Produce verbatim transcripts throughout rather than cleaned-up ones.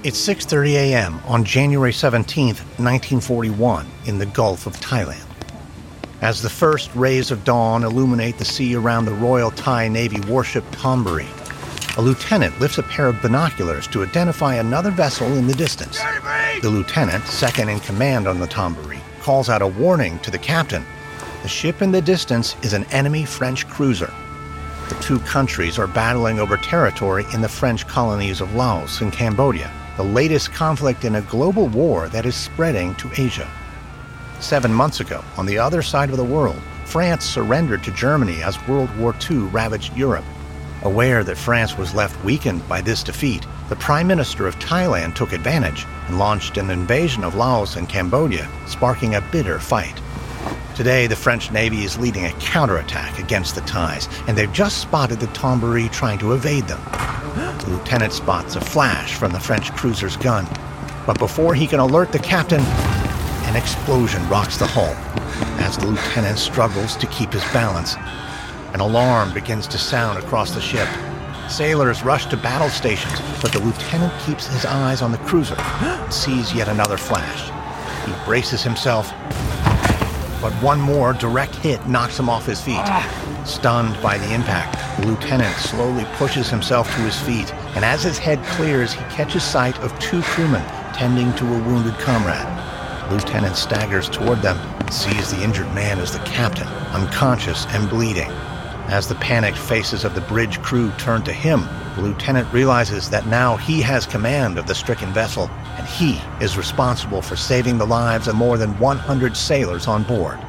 It's six thirty a.m. on January seventeenth, nineteen forty-one, in the Gulf of Thailand. As the first rays of dawn illuminate the sea around the Royal Thai Navy warship Thonburi, a lieutenant lifts a pair of binoculars to identify another vessel in the distance. The lieutenant, second in command on the Thonburi, calls out a warning to the captain. The ship in the distance is an enemy French cruiser. The two countries are battling over territory in the French colonies of Laos and Cambodia, the latest conflict in a global war that is spreading to Asia. Seven months ago, on the other side of the world, France surrendered to Germany as World War Two ravaged Europe. Aware that France was left weakened by this defeat, the Prime Minister of Thailand took advantage and launched an invasion of Laos and Cambodia, sparking a bitter fight. Today, the French Navy is leading a counterattack against the Thais, and they've just spotted the Thonburi trying to evade them. The lieutenant spots a flash from the French cruiser's gun, but before he can alert the captain, an explosion rocks the hull. As the lieutenant struggles to keep his balance, an alarm begins to sound across the ship. Sailors rush to battle stations, but the lieutenant keeps his eyes on the cruiser and sees yet another flash. He braces himself, but one more direct hit knocks him off his feet. Stunned by the impact, the lieutenant slowly pushes himself to his feet, and as his head clears, he catches sight of two crewmen tending to a wounded comrade. The lieutenant staggers toward them and sees the injured man as the captain, unconscious and bleeding. As the panicked faces of the bridge crew turn to him, the lieutenant realizes that now he has command of the stricken vessel, and he is responsible for saving the lives of more than one hundred sailors on board.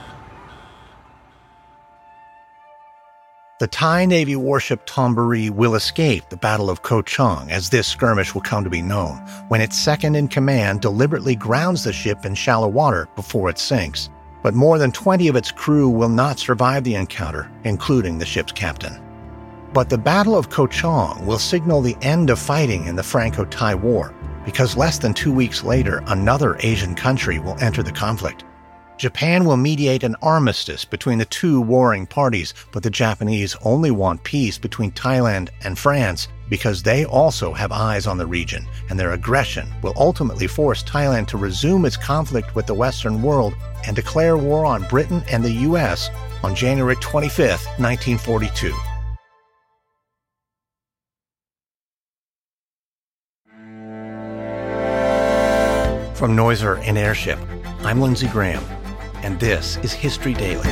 The Thai Navy warship Thonburi will escape the Battle of Ko Chang, as this skirmish will come to be known, when its second-in-command deliberately grounds the ship in shallow water before it sinks. But more than twenty of its crew will not survive the encounter, including the ship's captain. But the Battle of Ko Chang will signal the end of fighting in the Franco-Thai War, because less than two weeks later, another Asian country will enter the conflict. Japan will mediate an armistice between the two warring parties, but the Japanese only want peace between Thailand and France because they also have eyes on the region, and their aggression will ultimately force Thailand to resume its conflict with the Western world and declare war on Britain and the U S on January twenty-fifth, nineteen forty-two. From Noiser and Airship, I'm Lindsey Graham, and this is History Daily.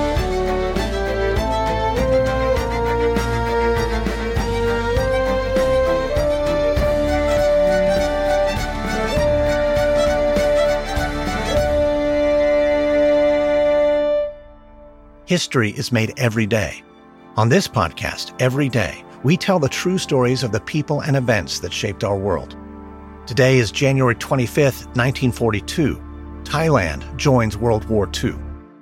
History is made every day. On this podcast, every day, we tell the true stories of the people and events that shaped our world. Today is January twenty-fifth, nineteen forty-two. Thailand joins World War Two.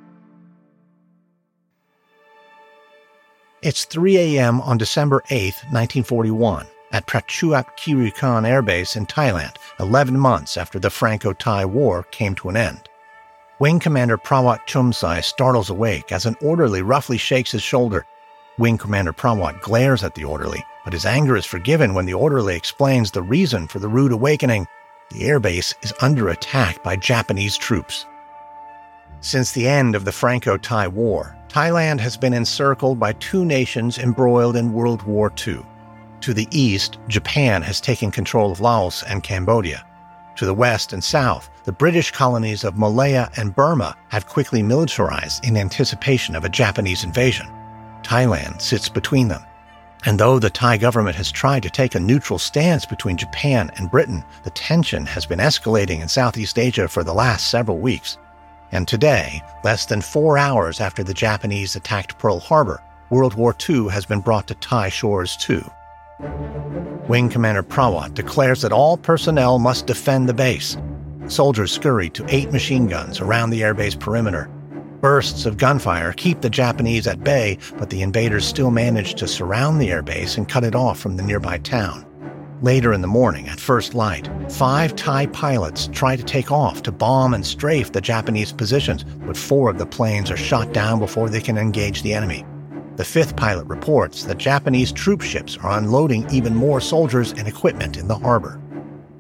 It's three a.m. on December eighth, nineteen forty-one, at Prachuap Khiri Khan Air Base in Thailand, eleven months after the Franco-Thai War came to an end. Wing Commander Prawat Chumsai startles awake as an orderly roughly shakes his shoulder. Wing Commander Prawat glares at the orderly, but his anger is forgiven when the orderly explains the reason for the rude awakening. The airbase is under attack by Japanese troops. Since the end of the Franco-Thai War, Thailand has been encircled by two nations embroiled in World War Two. To the east, Japan has taken control of Laos and Cambodia. To the west and south, the British colonies of Malaya and Burma have quickly militarized in anticipation of a Japanese invasion. Thailand sits between them. And though the Thai government has tried to take a neutral stance between Japan and Britain, the tension has been escalating in Southeast Asia for the last several weeks. And today, less than four hours after the Japanese attacked Pearl Harbor, World War Two has been brought to Thai shores too. Wing Commander Prawat declares that all personnel must defend the base. Soldiers scurry to eight machine guns around the airbase perimeter. Bursts of gunfire keep the Japanese at bay, but the invaders still manage to surround the airbase and cut it off from the nearby town. Later in the morning, at first light, five Thai pilots try to take off to bomb and strafe the Japanese positions, but four of the planes are shot down before they can engage the enemy. The fifth pilot reports that Japanese troop ships are unloading even more soldiers and equipment in the harbor.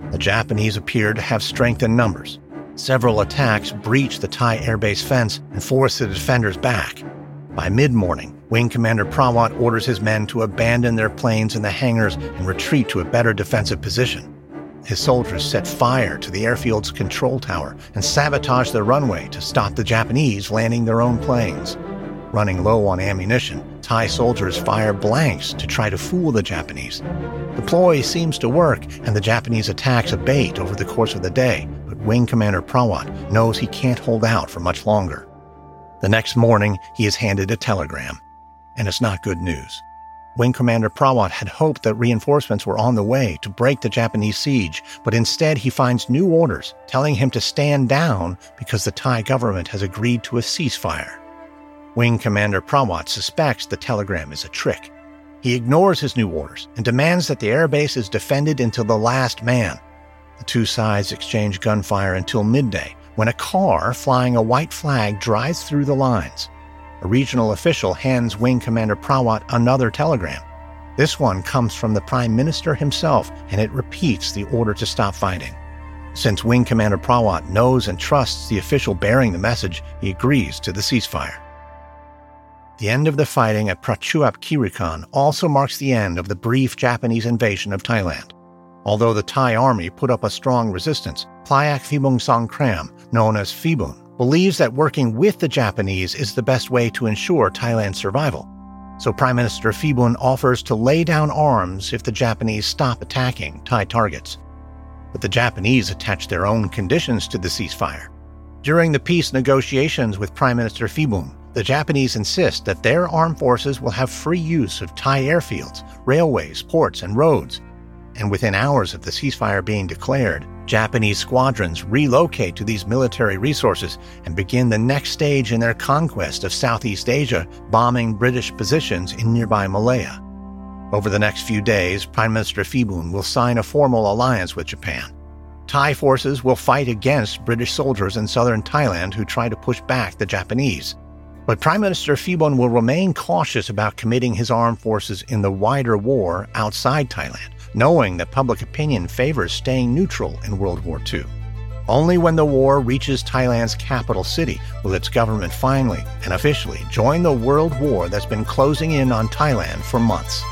The Japanese appeared to have strength in numbers. Several attacks breached the Thai airbase fence and forced the defenders back. By mid-morning, Wing Commander Prawat orders his men to abandon their planes in the hangars and retreat to a better defensive position. His soldiers set fire to the airfield's control tower and sabotaged the runway to stop the Japanese landing their own planes. Running low on ammunition, Thai soldiers fire blanks to try to fool the Japanese. The ploy seems to work, and the Japanese attacks abate over the course of the day, but Wing Commander Prawat knows he can't hold out for much longer. The next morning, he is handed a telegram, and it's not good news. Wing Commander Prawat had hoped that reinforcements were on the way to break the Japanese siege, but instead he finds new orders telling him to stand down because the Thai government has agreed to a ceasefire. Wing Commander Prawat suspects the telegram is a trick. He ignores his new orders and demands that the airbase is defended until the last man. The two sides exchange gunfire until midday, when a car flying a white flag drives through the lines. A regional official hands Wing Commander Prawat another telegram. This one comes from the Prime Minister himself, and it repeats the order to stop fighting. Since Wing Commander Prawat knows and trusts the official bearing the message, he agrees to the ceasefire. The end of the fighting at Prachuap Khiri Khan also marks the end of the brief Japanese invasion of Thailand. Although the Thai army put up a strong resistance, Playak Phibun Songkhram, known as Phibun, believes that working with the Japanese is the best way to ensure Thailand's survival. So Prime Minister Phibun offers to lay down arms if the Japanese stop attacking Thai targets. But the Japanese attach their own conditions to the ceasefire. During the peace negotiations with Prime Minister Phibun, the Japanese insist that their armed forces will have free use of Thai airfields, railways, ports, and roads. And within hours of the ceasefire being declared, Japanese squadrons relocate to these military resources and begin the next stage in their conquest of Southeast Asia, bombing British positions in nearby Malaya. Over the next few days, Prime Minister Phibun will sign a formal alliance with Japan. Thai forces will fight against British soldiers in southern Thailand who try to push back the Japanese. But Prime Minister Phibun will remain cautious about committing his armed forces in the wider war outside Thailand, knowing that public opinion favors staying neutral in World War Two. Only when the war reaches Thailand's capital city will its government finally and officially join the world war that's been closing in on Thailand for months.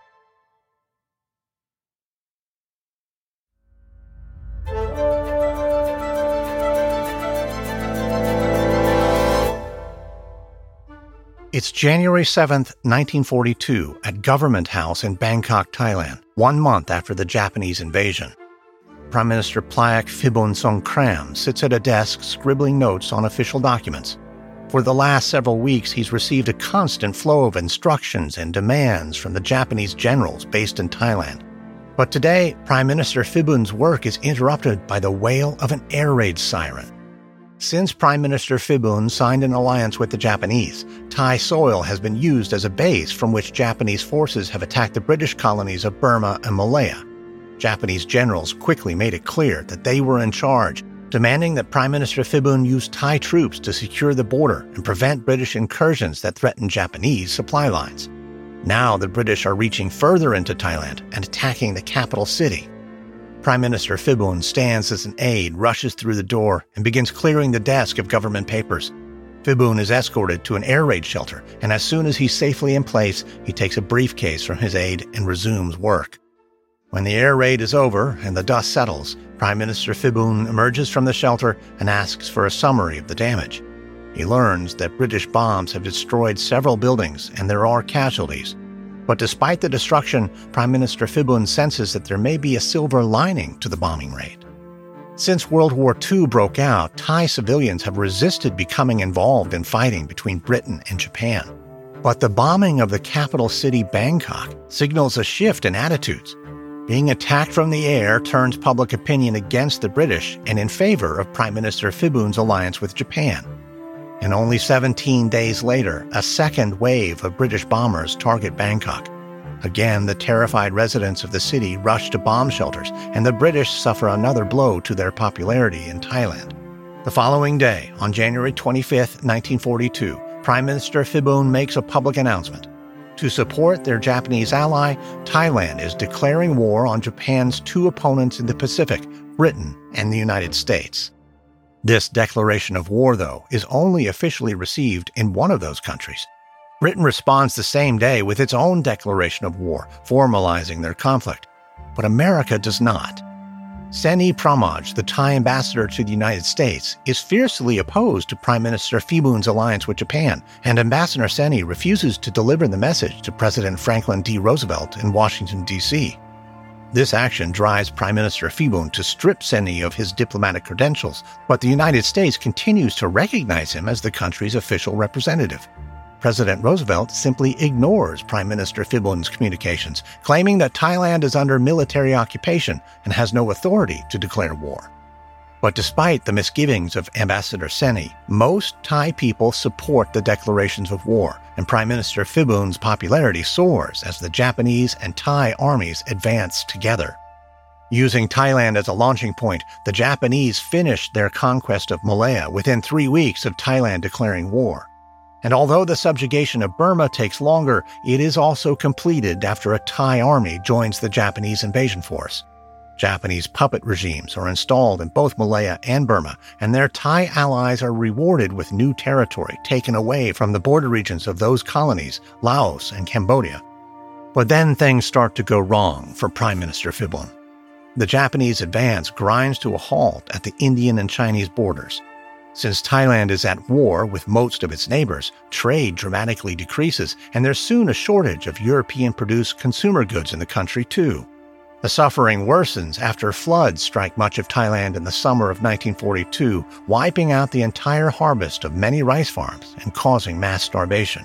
It's January seventh, nineteen forty-two, at Government House in Bangkok, Thailand, one month after the Japanese invasion. Prime Minister Playak Phibun Songkhram sits at a desk scribbling notes on official documents. For the last several weeks, he's received a constant flow of instructions and demands from the Japanese generals based in Thailand. But today, Prime Minister Phibun's work is interrupted by the wail of an air raid siren. Since Prime Minister Phibun signed an alliance with the Japanese, Thai soil has been used as a base from which Japanese forces have attacked the British colonies of Burma and Malaya. Japanese generals quickly made it clear that they were in charge, demanding that Prime Minister Phibun use Thai troops to secure the border and prevent British incursions that threatened Japanese supply lines. Now the British are reaching further into Thailand and attacking the capital city. Prime Minister Phibun stands as an aide, rushes through the door, and begins clearing the desk of government papers. Phibun is escorted to an air raid shelter, and as soon as he's safely in place, he takes a briefcase from his aide and resumes work. When the air raid is over and the dust settles, Prime Minister Phibun emerges from the shelter and asks for a summary of the damage. He learns that British bombs have destroyed several buildings and there are casualties. But despite the destruction, Prime Minister Phibun senses that there may be a silver lining to the bombing raid. Since World War Two broke out, Thai civilians have resisted becoming involved in fighting between Britain and Japan. But the bombing of the capital city, Bangkok, signals a shift in attitudes. Being attacked from the air turns public opinion against the British and in favor of Prime Minister Phibun's alliance with Japan. And only seventeen days later, a second wave of British bombers target Bangkok. Again, the terrified residents of the city rush to bomb shelters, and the British suffer another blow to their popularity in Thailand. The following day, on January twenty-fifth, nineteen forty-two, Prime Minister Phibun makes a public announcement. To support their Japanese ally, Thailand is declaring war on Japan's two opponents in the Pacific, Britain and the United States. This declaration of war, though, is only officially received in one of those countries. Britain responds the same day with its own declaration of war, formalizing their conflict. But America does not. Seni Pramaj, the Thai ambassador to the United States, is fiercely opposed to Prime Minister Phibun's alliance with Japan, and Ambassador Seni refuses to deliver the message to President Franklin D. Roosevelt in Washington, D C This action drives Prime Minister Phibun to strip Seni of his diplomatic credentials, but the United States continues to recognize him as the country's official representative. President Roosevelt simply ignores Prime Minister Phibun's communications, claiming that Thailand is under military occupation and has no authority to declare war. But despite the misgivings of Ambassador Seni, most Thai people support the declarations of war, and Prime Minister Phibun's popularity soars as the Japanese and Thai armies advance together. Using Thailand as a launching point, the Japanese finished their conquest of Malaya within three weeks of Thailand declaring war. And although the subjugation of Burma takes longer, it is also completed after a Thai army joins the Japanese invasion force. Japanese puppet regimes are installed in both Malaya and Burma, and their Thai allies are rewarded with new territory taken away from the border regions of those colonies, Laos and Cambodia. But then things start to go wrong for Prime Minister Phibun. The Japanese advance grinds to a halt at the Indian and Chinese borders. Since Thailand is at war with most of its neighbors, trade dramatically decreases, and there's soon a shortage of European-produced consumer goods in the country, too. The suffering worsens after floods strike much of Thailand in the summer of nineteen forty-two, wiping out the entire harvest of many rice farms and causing mass starvation.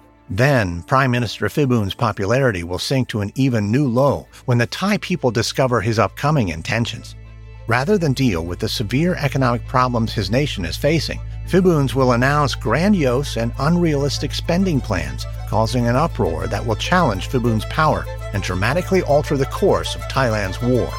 Then, Prime Minister Phibun's popularity will sink to an even new low when the Thai people discover his upcoming intentions. Rather than deal with the severe economic problems his nation is facing, Phibun's will announce grandiose and unrealistic spending plans, causing an uproar that will challenge Phibun's power and dramatically alter the course of Thailand's war.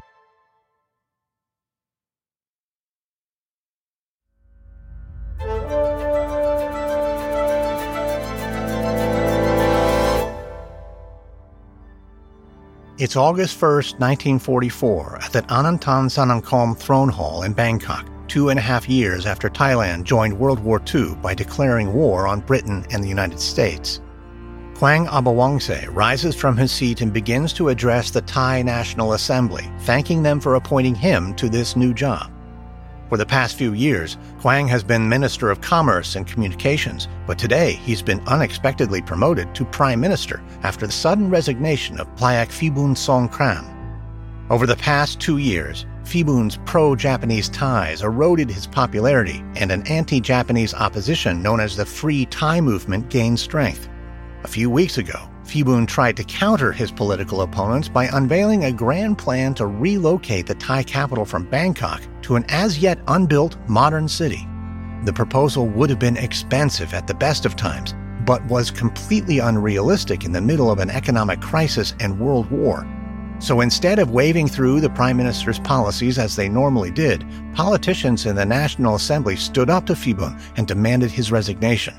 It's August first, nineteen forty-four, at the Anantan Sanankom Throne Hall in Bangkok, two and a half years after Thailand joined World War Two by declaring war on Britain and the United States. Khwang Abawangse rises from his seat and begins to address the Thai National Assembly, thanking them for appointing him to this new job. For the past few years, Khwang has been Minister of Commerce and Communications, but today he's been unexpectedly promoted to Prime Minister after the sudden resignation of Playak Phibun Songkram. Over the past two years, Phibun's pro-Japanese ties eroded his popularity, and an anti-Japanese opposition known as the Free Thai Movement gained strength. A few weeks ago, Phibun tried to counter his political opponents by unveiling a grand plan to relocate the Thai capital from Bangkok to an as-yet unbuilt modern city. The proposal would have been expensive at the best of times, but was completely unrealistic in the middle of an economic crisis and world war. So instead of waving through the Prime Minister's policies as they normally did, politicians in the National Assembly stood up to Phibun and demanded his resignation.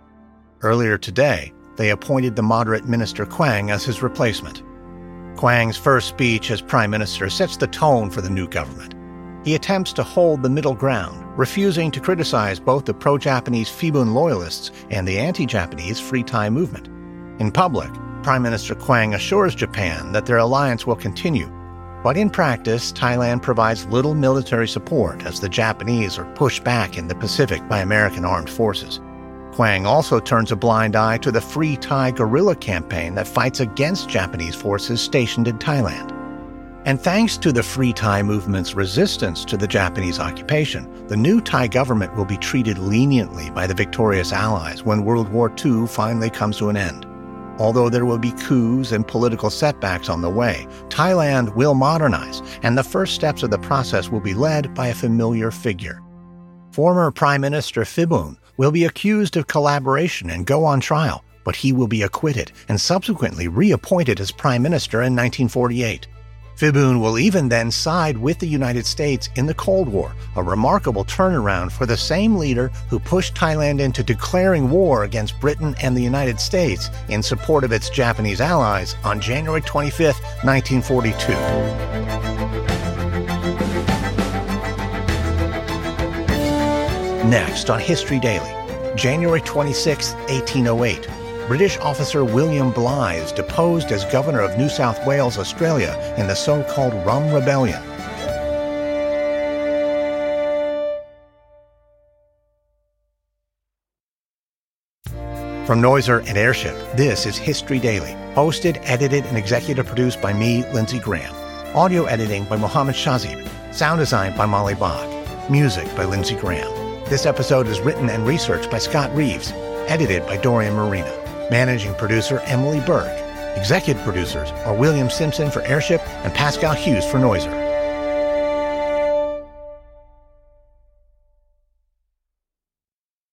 Earlier today, they appointed the moderate Minister Khwang as his replacement. Khwang's first speech as Prime Minister sets the tone for the new government. He attempts to hold the middle ground, refusing to criticize both the pro-Japanese Phibun loyalists and the anti-Japanese Free Thai movement. In public, Prime Minister Khwang assures Japan that their alliance will continue, but in practice, Thailand provides little military support as the Japanese are pushed back in the Pacific by American armed forces. Khwang also turns a blind eye to the Free Thai guerrilla campaign that fights against Japanese forces stationed in Thailand. And thanks to the Free Thai movement's resistance to the Japanese occupation, the new Thai government will be treated leniently by the victorious Allies when World War Two finally comes to an end. Although there will be coups and political setbacks on the way, Thailand will modernize, and the first steps of the process will be led by a familiar figure. Former Prime Minister Phibun will be accused of collaboration and go on trial, but he will be acquitted and subsequently reappointed as Prime Minister in nineteen forty-eight. Phiboon will even then side with the United States in the Cold War, a remarkable turnaround for the same leader who pushed Thailand into declaring war against Britain and the United States in support of its Japanese allies on January twenty-fifth, nineteen forty-two. Next on History Daily, January twenty-sixth, eighteen oh eight. British officer William Bligh deposed as governor of New South Wales, Australia, in the so-called Rum Rebellion. From Noiser and Airship, this is History Daily, hosted, edited, and executive produced by me, Lindsey Graham. Audio editing by Mohammed Shazib. Sound design by Molly Bach. Music by Lindsey Graham. This episode is written and researched by Scott Reeves. Edited by Dorian Marina. Managing producer Emily Burke. Executive producers are William Simpson for Airship and Pascal Hughes for Noiser.